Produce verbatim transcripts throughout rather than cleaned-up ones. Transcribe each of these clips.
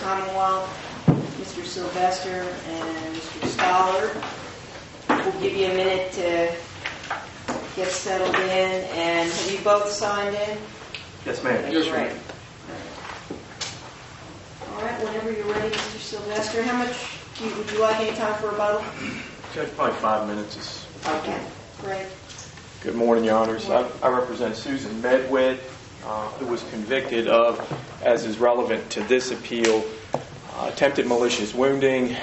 Commonwealth, Mister Sylvester and Mister Stoller. We'll give you a minute to get settled in. And have you both signed in? Yes, ma'am. Yes, right. All right, whenever you're ready, Mister Sylvester. How much do you, would you like any time for rebuttal? Judge, probably five minutes is... Okay, great. Good morning, Your Honors. I, I represent Susan Medwid, uh, who was convicted of, as is relevant to this appeal, uh, attempted malicious wounding,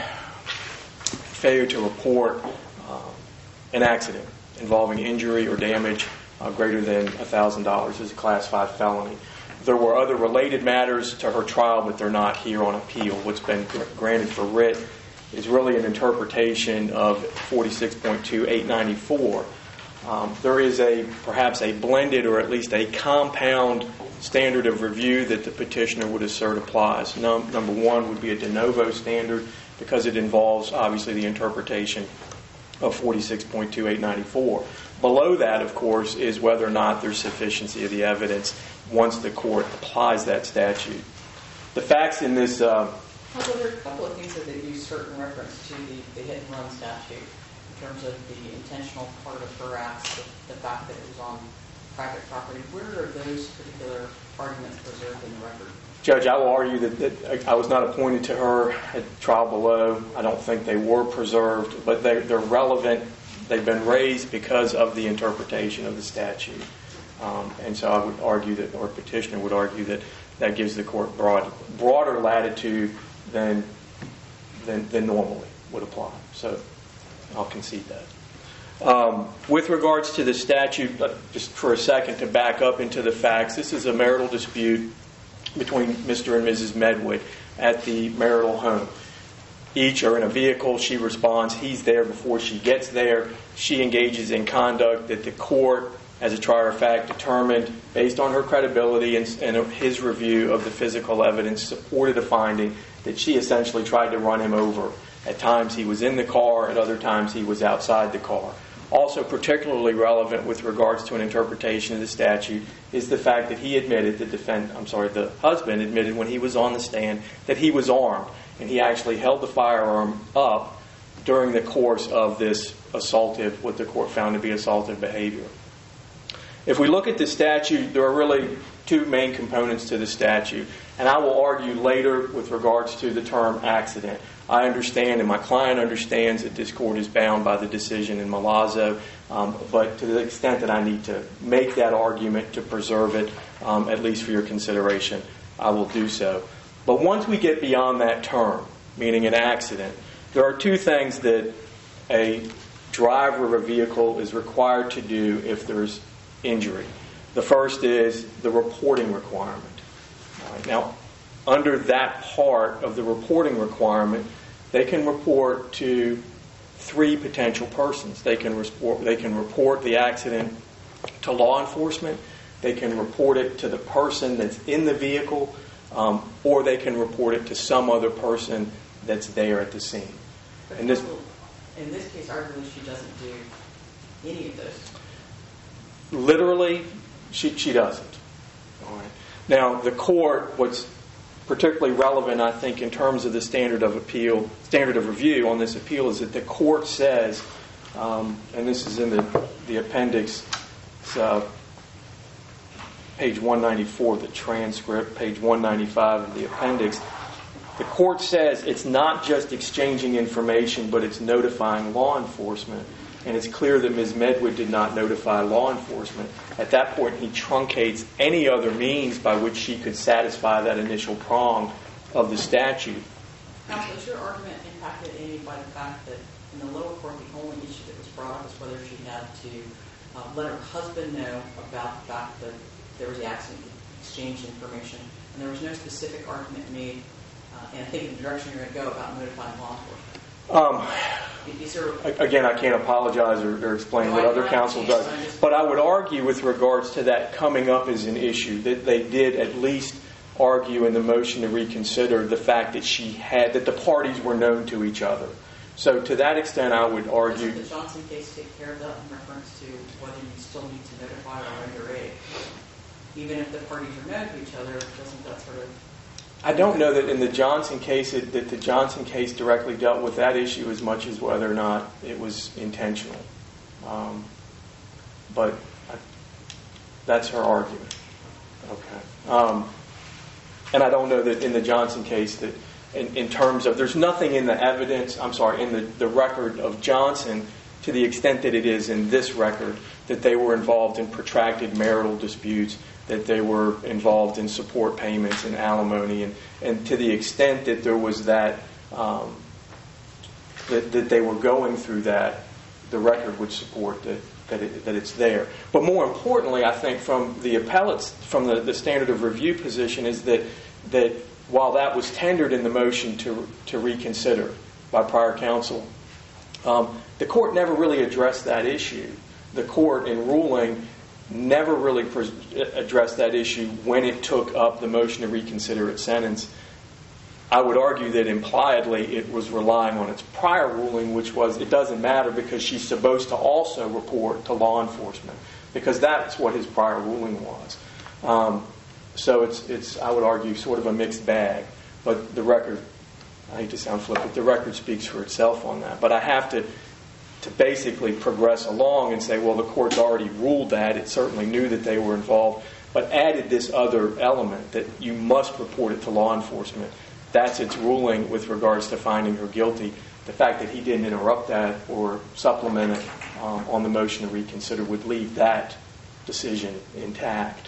failure to report uh, an accident involving injury or damage uh, greater than one thousand dollars as a Class five felony. There were other related matters to her trial, but they're not here on appeal. What's been gr- granted for writ is really an interpretation of forty-six point two eight ninety-four. Um, there is a perhaps a blended or at least a compound standard of review that the petitioner would assert applies. Num- number one would be a de novo standard because it involves obviously the interpretation of forty-six point two eight ninety-four. Below that, of course, is whether or not there's sufficiency of the evidence once the court applies that statute. The facts in this... Uh, Well, there are a couple of things that they use certain reference to the, the hit and run statute in terms of the intentional part of her acts, the, the fact that it was on private property. Where are those particular arguments preserved in the record? Judge, I will argue that, that I was not appointed to her at trial below. I don't think they were preserved, but they're, they're relevant. They've been raised because of the interpretation of the statute. Um, and so I would argue that, or petitioner would argue that that gives the court broad, broader latitude than, than than normally would apply. So I'll concede that. Um, with regards to the statute, just for a second to back up into the facts, this is a marital dispute between Mister and Missus Medwid at the marital home. Each are in a vehicle. She responds. He's there before she gets there. She engages in conduct that the court, as a trier of fact, determined, based on her credibility and, and his review of the physical evidence, supported a finding that she essentially tried to run him over. At times he was in the car, at other times he was outside the car. Also particularly relevant with regards to an interpretation of the statute is the fact that he admitted, the defend, I'm sorry, the husband admitted when he was on the stand that he was armed, and he actually held the firearm up during the course of this assaultive, what the court found to be assaultive behavior. If we look at the statute, there are really two main components to the statute. And I will argue later with regards to the term accident. I understand, and my client understands, that this court is bound by the decision in Malazzo. Um, but to the extent that I need to make that argument to preserve it, um, at least for your consideration, I will do so. But once we get beyond that term, meaning an accident, there are two things that a driver of a vehicle is required to do if there's injury. The first is the reporting requirement. All right. Now, under that part of the reporting requirement, they can report to three potential persons. They can report, they can report the accident to law enforcement, they can report it to the person that's in the vehicle, um, or they can report it to some other person that's there at the scene. And this, in this case, arguably, she doesn't do any of those. Literally, she she doesn't. All right. Now, the court, what's particularly relevant, I think, in terms of the standard of appeal, standard of review on this appeal, is that the court says, um, and this is in the the appendix, it's, uh, page one ninety-four of the transcript, page one ninety-five of the appendix. The court says it's not just exchanging information, but it's notifying law enforcement. And it's clear that Miz Medwid did not notify law enforcement. At that point, he truncates any other means by which she could satisfy that initial prong of the statute. Counsel, is your argument impacted any by the fact that in the lower court, the only issue that was brought up was whether she had to uh, let her husband know about the fact that there was the accident, exchange information, and there was no specific argument made, uh, and I think in the direction you're going to go about notifying law enforcement? Um, Is there, again, I can't apologize or, or explain no, what I, other I counsel does. just, but I would argue with regards to that coming up as an issue, that they did at least argue in the motion to reconsider the fact that she had, that the parties were known to each other. So to that extent, I would argue... Doesn't the Johnson case take care of that in reference to whether you still need to notify or underage? Even if the parties are known to each other, doesn't that sort of I don't know that in the Johnson case, it, that the Johnson case directly dealt with that issue as much as whether or not it was intentional. Um, but I, that's her argument. Okay. Um, and I don't know that in the Johnson case that in, in terms of, there's nothing in the evidence, I'm sorry, in the, the record of Johnson to the extent that it is in this record, that they were involved in protracted marital disputes, that they were involved in support payments and alimony, and, and to the extent that there was that, um, that, that they were going through that, the record would support that, that, it, that it's there. But more importantly, I think from the appellate's, from the, the standard of review position, is that that while that was tendered in the motion to to reconsider by prior counsel, um, the court never really addressed that issue. The court, in ruling, never really pre- addressed that issue when it took up the motion to reconsider its sentence. I would argue that impliedly it was relying on its prior ruling, which was it doesn't matter because she's supposed to also report to law enforcement, because that's what his prior ruling was. Um, so it's, it's, I would argue, sort of a mixed bag. But the record, I hate to sound flippant, the record speaks for itself on that. But I have to to basically progress along and say, well, the court's already ruled that. It certainly knew that they were involved, but added this other element that you must report it to law enforcement. That's its ruling with regards to finding her guilty. The fact that he didn't interrupt that or supplement it um, on the motion to reconsider would leave that decision intact.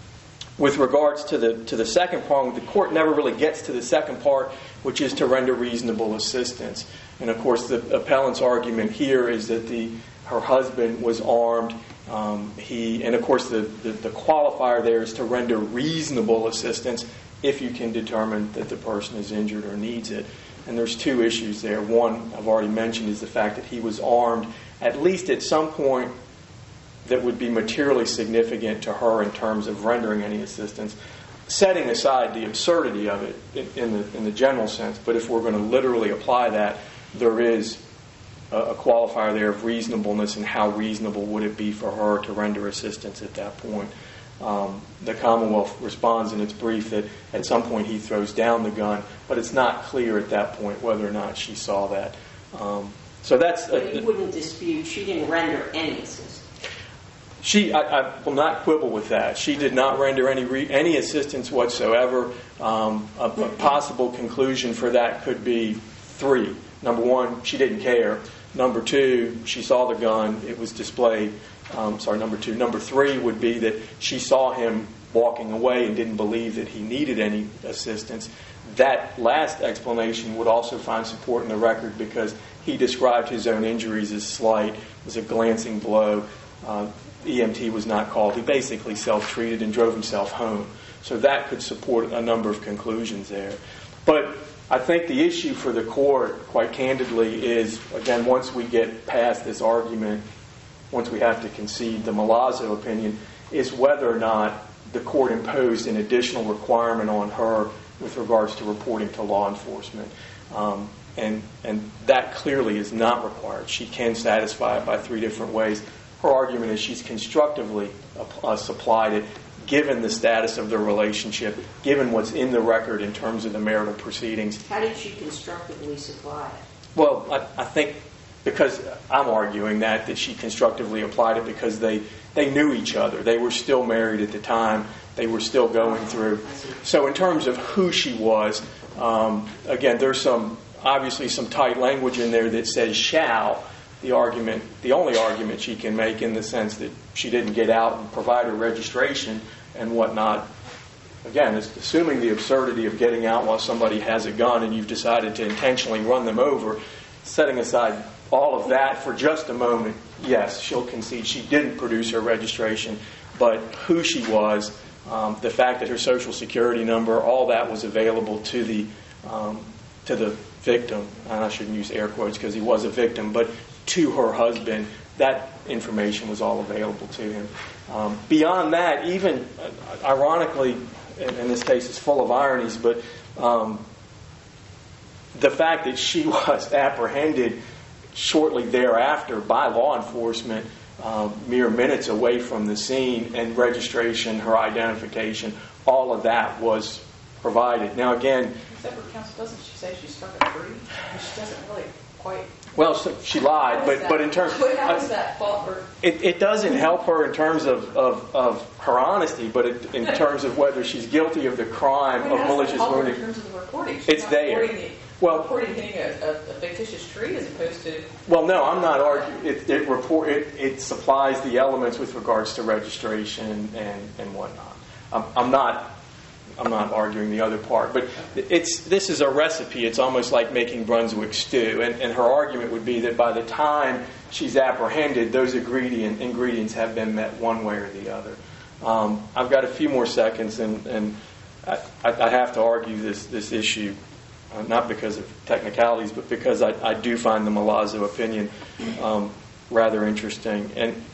With regards to the to the second part, the court never really gets to the second part, which is to render reasonable assistance. And of course, the appellant's argument here is that the her husband was armed. Um, he and of course the, the the qualifier there is to render reasonable assistance if you can determine that the person is injured or needs it. And there's two issues there. One, I've already mentioned, is the fact that he was armed at least at some point that would be materially significant to her in terms of rendering any assistance, setting aside the absurdity of it in, in the in the general sense. But if we're going to literally apply that, there is a, a qualifier there of reasonableness, and how reasonable would it be for her to render assistance at that point. Um, the Commonwealth responds in its brief that at some point he throws down the gun, but it's not clear at that point whether or not she saw that. Um, so that's. But you wouldn't dispute she didn't render any assistance. She, I, I will not quibble with that. She did not render any re, any assistance whatsoever. Um, a, a possible conclusion for that could be three. Number one, she didn't care. Number two, she saw the gun. It was displayed. Um, sorry, number two. Number three would be that she saw him walking away and didn't believe that he needed any assistance. That last explanation would also find support in the record because he described his own injuries as slight. It was a glancing blow. Uh, E M T was not called. He basically self-treated and drove himself home. So that could support a number of conclusions there. But I think the issue for the court, quite candidly, is, again, once we get past this argument, once we have to concede the Milazzo opinion, is whether or not the court imposed an additional requirement on her with regards to reporting to law enforcement. Um, and, and that clearly is not required. She can satisfy it by three different ways. Her argument is she's constructively uh, supplied it, given the status of their relationship, given what's in the record in terms of the marital proceedings. How did she constructively supply it? Well, I, I think because I'm arguing that, that she constructively applied it because they, they knew each other. They were still married at the time. They were still going through. So in terms of who she was, um, again, there's some obviously some tight language in there that says shall. The argument, the only argument she can make in the sense that she didn't get out and provide her registration and whatnot, again, is assuming the absurdity of getting out while somebody has a gun and you've decided to intentionally run them over, setting aside all of that for just a moment, yes, she'll concede she didn't produce her registration, but who she was, um, the fact that her social security number, all that was available to the um, to the victim, and I shouldn't use air quotes because he was a victim, but to her husband, that information was all available to him. Um, beyond that, even uh, ironically, in, in this case it's full of ironies, but um, the fact that she was apprehended shortly thereafter by law enforcement, um, mere minutes away from the scene, and registration, her identification, all of that was provided. Now, again, Except for counsel, doesn't she say she struck a tree? She doesn't really quite. well, so she lied, How is but that- but in terms, How is that fault? Or, it, it doesn't help her in terms of, of, of her honesty, but it, in terms of whether she's guilty of the crime I mean, of how does that malicious help her in wounding. terms of the recording? She's It's not there. Reporting the, Well- reporting hitting a, a, a fictitious tree as opposed to. Well, no, I'm not arguing. It, it report it, it supplies the elements with regards to registration and, and whatnot. I'm, I'm not. I'm not arguing the other part, but it's this is a recipe. It's almost like making Brunswick stew, and, and her argument would be that by the time she's apprehended, those ingredient ingredients have been met one way or the other. Um, I've got a few more seconds, and, and I, I have to argue this this issue, uh, not because of technicalities, but because I, I do find the Milazzo opinion um, rather interesting, and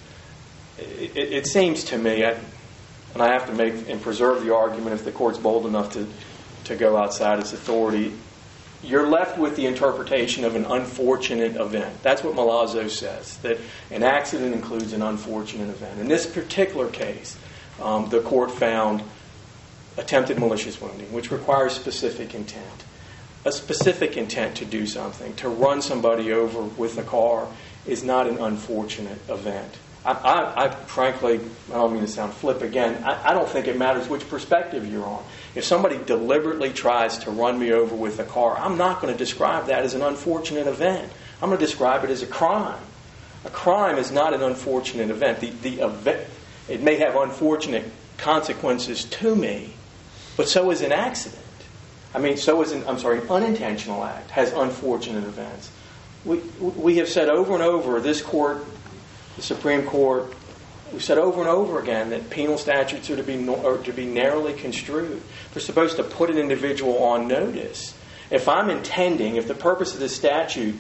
it, it seems to me. I, And I have to make and preserve the argument if the court's bold enough to, to go outside its authority. You're left with the interpretation of an unfortunate event. That's what Milazzo says, that an accident includes an unfortunate event. In this particular case, um, the court found attempted malicious wounding, which requires specific intent. A specific intent to do something, to run somebody over with a car, is not an unfortunate event. I, I, I frankly, I don't mean to sound flip again, I, I don't think it matters which perspective you're on. If somebody deliberately tries to run me over with a car, I'm not going to describe that as an unfortunate event. I'm going to describe it as a crime. A crime is not an unfortunate event. The, the event, it may have unfortunate consequences to me, but so is an accident. I mean, so is an, I'm sorry, an unintentional act has unfortunate events. We, we have said over and over, this court, the Supreme Court, we've said over and over again that penal statutes are to be are to be narrowly construed. They're supposed to put an individual on notice. If I'm intending, if the purpose of this statute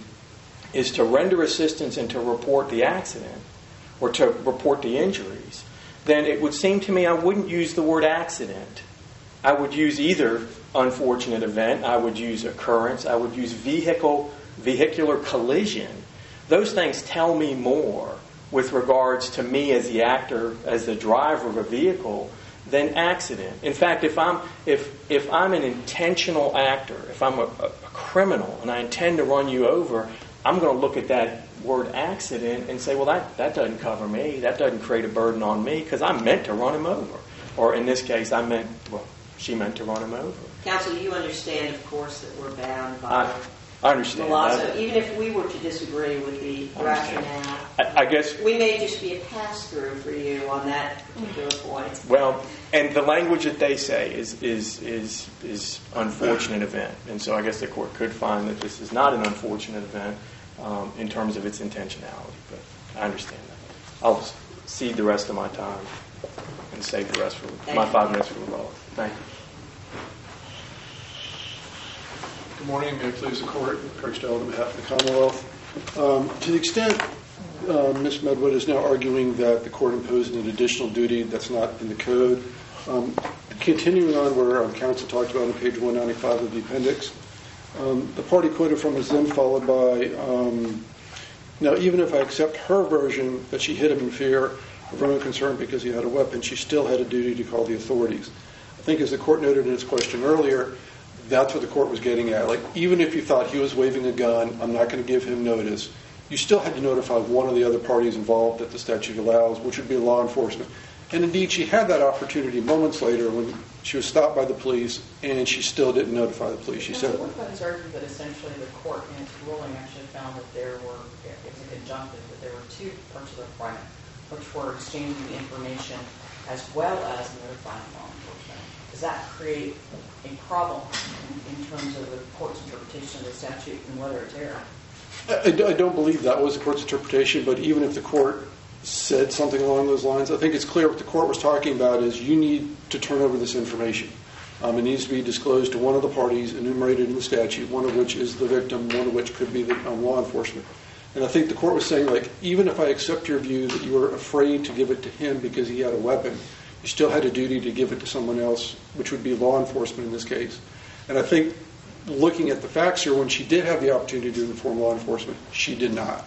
is to render assistance and to report the accident or to report the injuries, then it would seem to me I wouldn't use the word accident. I would use either unfortunate event, I would use occurrence, I would use vehicle, vehicular collision. Those things tell me more with regards to me as the actor, as the driver of a vehicle, than accident. In fact, if I'm if if I'm an intentional actor, if I'm a, a criminal and I intend to run you over, I'm going to look at that word accident and say, well, that, that doesn't cover me. That doesn't create a burden on me because I meant to run him over. Or in this case, I meant, well, she meant to run him over. Counsel, you understand, of course, that we're bound by I, I understand Milazzo. that. Even if we were to disagree with the rationale, I, I guess, we may just be a pass-through for you on that particular point. well, and the language that they say is is is is unfortunate event. And so I guess the court could find that this is not an unfortunate event um, in terms of its intentionality. But I understand that. I'll cede the rest of my time and save the rest for Thank my you. five minutes for the vote. Thank you. Good morning. May it please the Court. Craig Stout on behalf of the Commonwealth. Um, to the extent uh, Miz Medwood is now arguing that the Court imposed an additional duty that's not in the Code, um, continuing on where um, counsel talked about on page one ninety-five of the appendix, um, the party quoted from is then followed by, um, now even if I accept her version that she hit him in fear of her own concern because he had a weapon, she still had a duty to call the authorities. I think as the Court noted in its question earlier, that's what the Court was getting at. Like, even if you thought he was waving a gun, I'm not going to give him notice, you still had to notify one of the other parties involved that the statute allows, which would be law enforcement. And indeed, she had that opportunity moments later when she was stopped by the police, and she still didn't notify the police. She said, what about his argument that essentially the court in its ruling actually found that there were, it was a conjunctive, that there were two parts of the crime, which were exchanging the information as well as notifying law enforcement. Does that create a problem in, in terms of the court's interpretation of the statute and whether it's error? I, I don't believe that was the Court's interpretation, but even if the Court said something along those lines, I think it's clear what the Court was talking about is you need to turn over this information. Um, it needs to be disclosed to one of the parties enumerated in the statute, one of which is the victim, one of which could be the um, law enforcement. And I think the Court was saying, like, even if I accept your view that you were afraid to give it to him because he had a weapon, you still had a duty to give it to someone else, which would be law enforcement in this case. And I think looking at the facts here, when she did have the opportunity to inform law enforcement, she did not.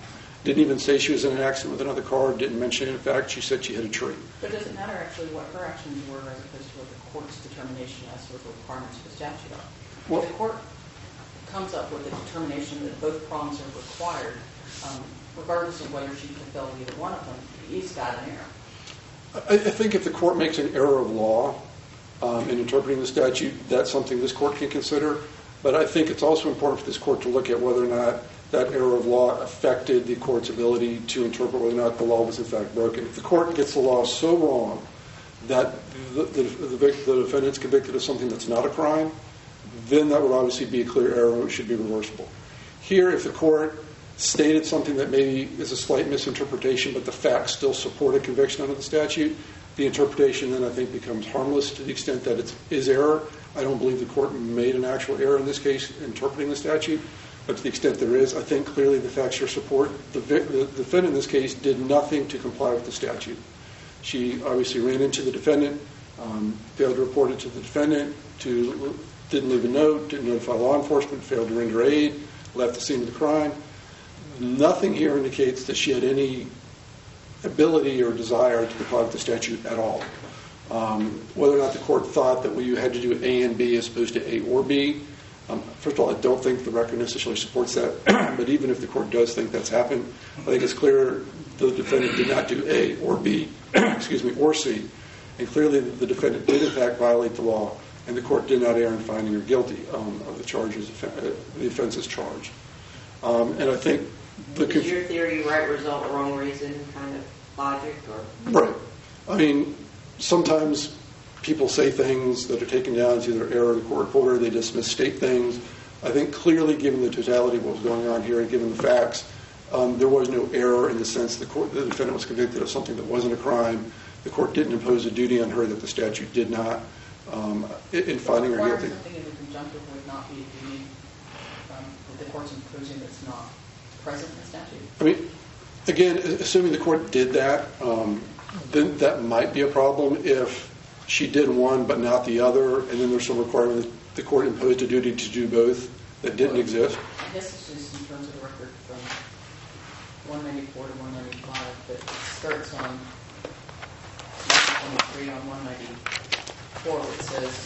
Didn't even say she was in an accident with another car, didn't mention it. In fact, she said she hit a tree. But does it matter actually what her actions were as opposed to what the court's determination as to what the requirements of the statute are? Well- If the court comes up with a determination that both prongs are required, um, regardless of whether she fulfilled either one of them, he's got an error. I, I think if the court makes an error of law um, in interpreting the statute, that's something this court can consider. But I think it's also important for this court to look at whether or not that error of law affected the court's ability to interpret whether or not the law was in fact broken. If the court gets the law so wrong that the, the, the, the defendant's convicted of something that's not a crime, then that would obviously be a clear error and it should be reversible. Here, if the court stated something that maybe is a slight misinterpretation, but the facts still support a conviction under the statute, the interpretation then I think becomes harmless to the extent that it is error. I don't believe the court made an actual error in this case interpreting the statute, but to the extent there is, I think clearly the facts show support. The, the defendant in this case did nothing to comply with the statute. She obviously ran into the defendant, um, failed to report it to the defendant, to, didn't leave a note, didn't notify law enforcement, failed to render aid, left the scene of the crime. Nothing here indicates that she had any ability or desire to comply with the statute at all. Um, whether or not the court thought that well, you had to do A and B as opposed to A or B, um, first of all, I don't think the record necessarily supports that. But even if the court does think that's happened, I think it's clear the defendant did not do A or B, excuse me, or C. And clearly the defendant did in fact violate the law, and the court did not err in finding her guilty um, of the charges, uh, the offenses charged. Um, and I think the Is your theory right result, wrong reason kind of logic? Or? Right. I mean, sometimes people say things that are taken down as either error of the court reporter, they just misstate things. I think clearly, given the totality of what was going on here and given the facts, um, there was no error in the sense the, court, the defendant was convicted of something that wasn't a crime. The court didn't impose a duty on her that the statute did not um, in, in finding her guilty. Something in the conjunctive would not be a duty um, that the court's imposing that's not present in the statute? I mean, again, assuming the court did that, um, then that might be a problem if she did one but not the other, and then there's some requirement that the court imposed a duty to do both that didn't exist. I guess it's just in terms of the record from one ninety-four to one ninety-five, but it starts on twenty-three on one ninety-four, where it says,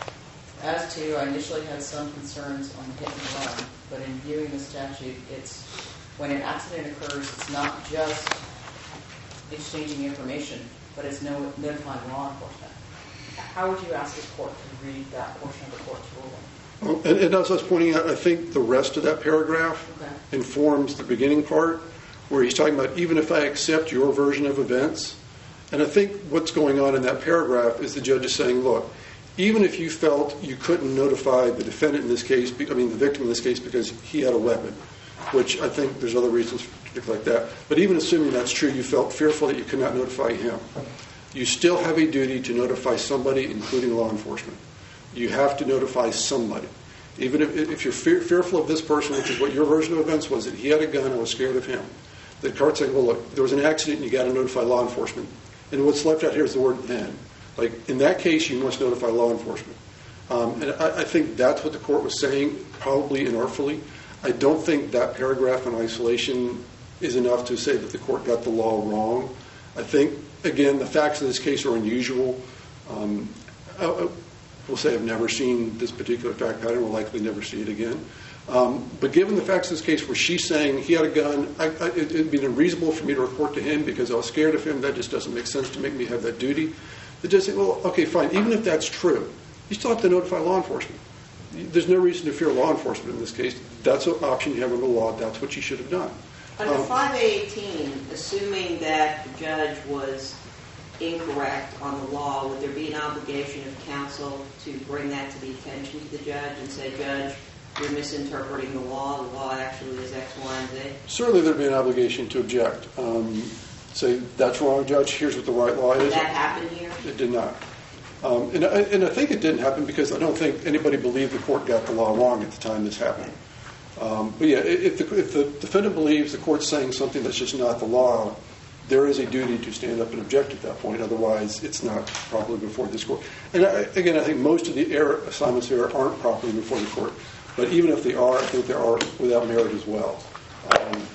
as to, I initially had some concerns on the hit and run, but in viewing the statute, it's when an accident occurs, it's not just exchanging information, but it's no, notifying law enforcement. How would you ask this court to read that portion of the court's ruling? Well, and, and as I was pointing out, I think the rest of that paragraph Okay. informs the beginning part, where he's talking about even if I accept your version of events. And I think what's going on in that paragraph is the judge is saying, look, even if you felt you couldn't notify the defendant in this case, I mean the victim in this case, because he had a weapon, which I think there's other reasons for things like that. But even assuming that's true, you felt fearful that you could not notify him. You still have a duty to notify somebody, including law enforcement. You have to notify somebody. Even if, if you're fear, fearful of this person, which is what your version of events was, that he had a gun and was scared of him. The court's saying, well, look, there was an accident and you got to notify law enforcement. And what's left out here is the word then. Like, in that case, you must notify law enforcement. Um, and I, I think that's what the court was saying, probably inartfully. I don't think that paragraph in isolation is enough to say that the court got the law wrong. I think, again, the facts of this case are unusual. Um, I, I will say I've never seen this particular fact pattern. We'll likely never see it again. Um, but given the facts of this case where she's saying he had a gun, I, I, it would be unreasonable for me to report to him because I was scared of him. That just doesn't make sense to make me have that duty. The judge said, well, okay, fine. Even if that's true, you still have to notify law enforcement. There's no reason to fear law enforcement in this case. That's an option you have under the law. That's what you should have done. Under Um, five eighteen, assuming that the judge was incorrect on the law, would there be an obligation of counsel to bring that to the attention of the judge and say, Judge, you're misinterpreting the law. The law actually is X, Y, and Z? Certainly there'd be an obligation to object. Um, say, that's wrong, Judge. Here's what the right law Did is. that happen here? It did not. Um, and, I, and I think it didn't happen because I don't think anybody believed the court got the law wrong at the time this happened. Um, but yeah, if the, if the defendant believes the court's saying something that's just not the law, there is a duty to stand up and object at that point. Otherwise, it's not properly before this court. And I, again, I think most of the error assignments here aren't properly before the court. But even if they are, I think they are without merit as well. Um,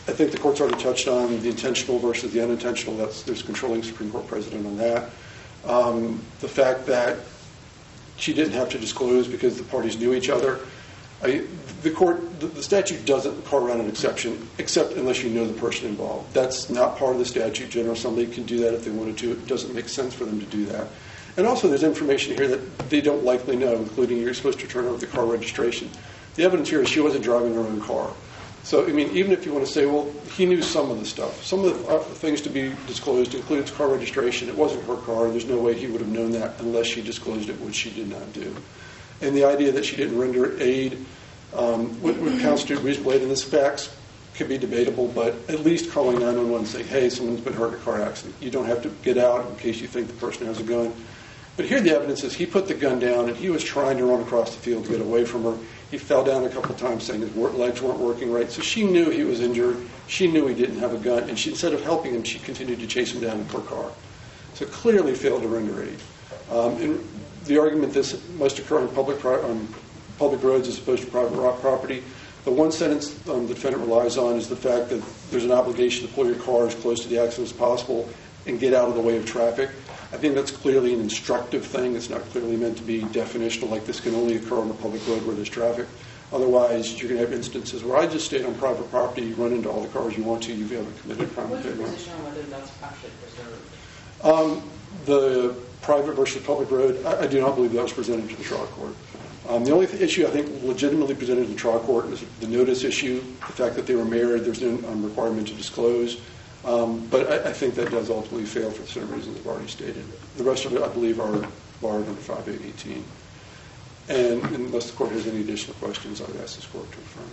I think the court's already touched on the intentional versus the unintentional. That's, there's a controlling Supreme Court precedent on that. Um, the fact that she didn't have to disclose because the parties knew each other. I, the court, the, the statute doesn't carve around an exception, except unless you know the person involved. That's not part of the statute. General Assembly can do that if they wanted to. It doesn't make sense for them to do that. And also, there's information here that they don't likely know, including you're supposed to turn over the car registration. The evidence here is she wasn't driving her own car. So, I mean, even if you want to say, well, he knew some of the stuff. Some of the uh, things to be disclosed includes car registration. It wasn't her car. There's no way he would have known that unless she disclosed it, which she did not do. And the idea that she didn't render aid um, would, would constitute reasonable aid in this facts could be debatable, but at least calling nine one one and saying, hey, someone's been hurt in a car accident. You don't have to get out in case you think the person has a gun. But here the evidence is he put the gun down and he was trying to run across the field to get away from her. He fell down a couple of times saying his legs weren't working right. So she knew he was injured. She knew he didn't have a gun. And she, instead of helping him, she continued to chase him down in her car. So clearly failed to render aid. Um, and the argument this must occur on public, um, public roads as opposed to private rock property. The one sentence um, the defendant relies on is the fact that there's an obligation to pull your car as close to the accident as possible and get out of the way of traffic. I think that's clearly an instructive thing. It's not clearly meant to be definitional, like this can only occur on a public road where there's traffic. Otherwise, you're going to have instances where I just stayed on private property, you run into all the cars you want to, you haven't committed a crime. What's your position on whether that's actually preserved? Um, the private versus public road, I, I do not believe that was presented to the trial court. Um, the only th- issue I think legitimately presented to the trial court is the notice issue, the fact that they were married, there's no um, requirement to disclose. Um, but I, I think that does ultimately fail for the same reasons I've already stated. The rest of it, I believe, are barred under five eight eighteen. And unless the court has any additional questions, I would ask this court to affirm.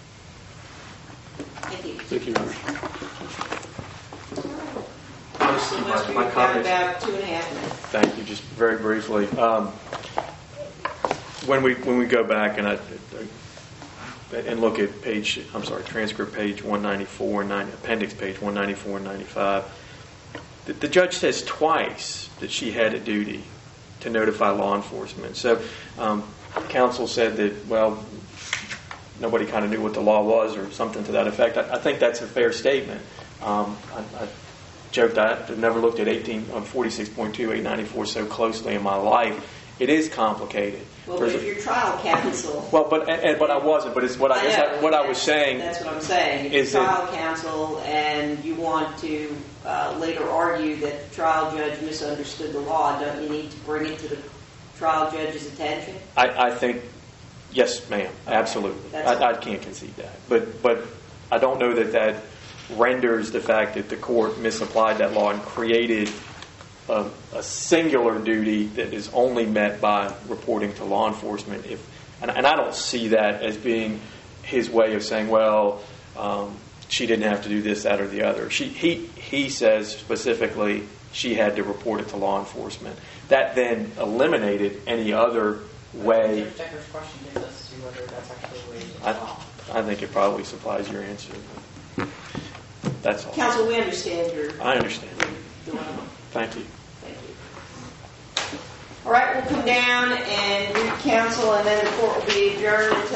Thank you. Thank you, Your Honor. Mister My- Lester, my you've got comments- about two and a half minutes. Thank you. Just very briefly. Um, when we when we go back and I, and look at page, I'm sorry, transcript page one ninety-four, nine, appendix page one ninety-four and ninety-five, the, the judge says twice that she had a duty to notify law enforcement. So um, counsel said that, well, nobody kind of knew what the law was or something to that effect. I, I think that's a fair statement. Um, I, I joked I've never looked at eighteen on forty-six point two eight ninety-four so closely in my life. It is complicated. Well, but if you're trial counsel... Well, but and, and, but I wasn't. But it's what I, I guess know, I, what I was saying. That's what I'm saying. If is you're that- trial counsel and you want to uh, later argue that the trial judge misunderstood the law, don't you need to bring it to the trial judge's attention? I, I think, yes, ma'am, absolutely. That's I, I can't concede that. But but I don't know that that renders the fact that the court misapplied that law and created a, a singular duty that is only met by reporting to law enforcement. If and, and I don't see that as being his way of saying, well, um, she didn't have to do this, that, or the other. She he he says specifically she had to report it to law enforcement. That then eliminated any other way. Judge Decker's question gives us to whether that's actually a way to I, law. I think it probably supplies your answer. That's all. Counsel, we understand your I understand. dilemma. Thank you. Thank you. All right, we'll come down and read counsel, and then the court will be adjourned until